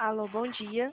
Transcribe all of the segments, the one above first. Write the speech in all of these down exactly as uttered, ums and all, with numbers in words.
Alô, bom dia.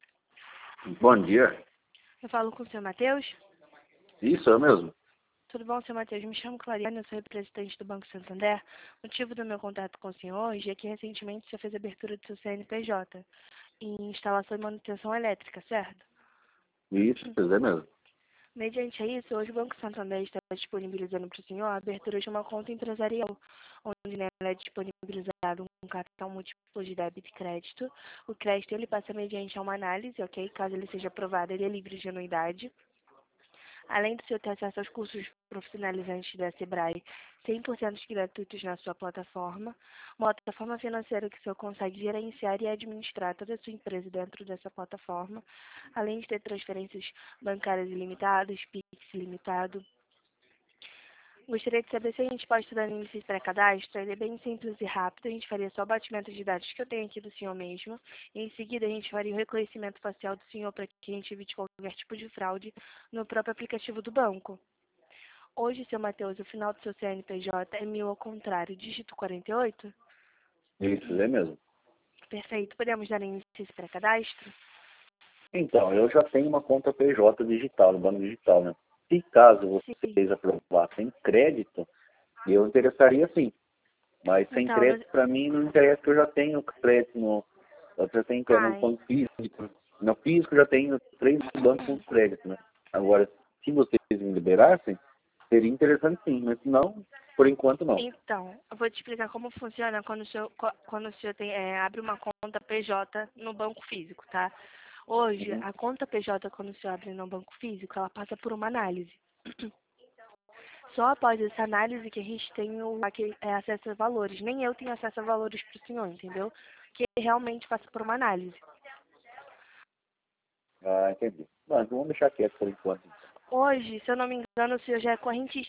Bom dia. Eu falo com o senhor Matheus? Isso, eu mesmo. Tudo bom, senhor Matheus? Me chamo Clariane, eu sou representante do Banco Santander. O motivo do meu contato com o senhor hoje é que recentemente o senhor fez a abertura do seu C N P J em instalação e manutenção elétrica, certo? Isso, é mesmo. Mediante isso, hoje o Banco Santander está disponibilizando para o senhor a abertura de uma conta empresarial, onde nela é disponibilizado um cartão múltiplo de débito e crédito. O crédito ele passa mediante uma análise, ok? Caso ele seja aprovado, ele é livre de anuidade. Além do senhor ter acesso aos cursos profissionalizantes da Sebrae, cem por cento gratuitos na sua plataforma, uma plataforma financeira que o senhor consegue gerenciar e administrar toda a sua empresa dentro dessa plataforma, além de ter transferências bancárias ilimitadas, Pix ilimitado. Gostaria de saber se a gente pode estudar início de pré-cadastro. Ele é bem simples e rápido. A gente faria só o batimento de dados que eu tenho aqui do senhor mesmo. E em seguida, a gente faria o reconhecimento facial do senhor para que a gente evite qualquer tipo de fraude no próprio aplicativo do banco. Hoje, seu Matheus, o final do seu C N P J é mil ao contrário, dígito quarenta e oito? Isso, é mesmo. Perfeito. Podemos dar início a esse pré-cadastro? Então, eu já tenho uma conta P J digital, no banco digital, né? Se caso Sim. vocês aprovassem crédito, eu interessaria sim. Mas sem Então, crédito, para mim, não interessa, porque eu já tenho crédito no... Eu já tenho crédito no ai, banco físico. No físico, eu já tenho três bancos com crédito, né? Agora, se vocês me liberassem, seria interessante sim. Mas se não, por enquanto, não. então, eu vou te explicar como funciona quando o senhor, co- quando o senhor tem, é, abre uma conta P J no banco físico, tá? Hoje, Uhum. a conta P J, quando o senhor abre no banco físico, ela passa por uma análise. Só após essa análise que a gente tem o, aquele, é, acesso a valores. Nem eu tenho acesso a valores para o senhor, entendeu? Que realmente passa por uma análise. Ah, entendi. Não, então vamos deixar quieto por enquanto. Hoje, se eu não me engano, o senhor já é correntista